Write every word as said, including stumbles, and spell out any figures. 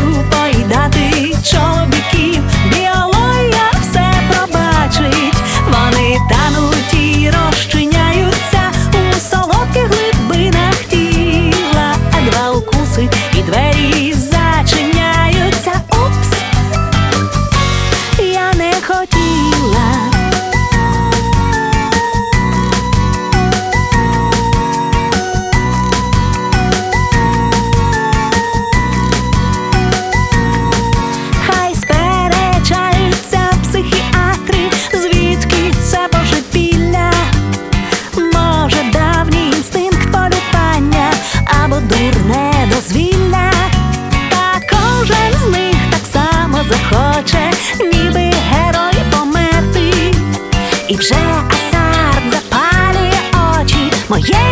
волею поїдати чобіків. Біологія все пробачить, вони тануть і розчиняються у солодких глибинах тіла. А два укуси і двері зачиняються. Упс, я не хотіла. Хай сперечаються психіатри, звідки це божевілля. Може, давній інстинкт полювання або дурне дозвілля. Та кожен з них так само захоче, ніби герой, померти. І вже азарт запалює очі. Моє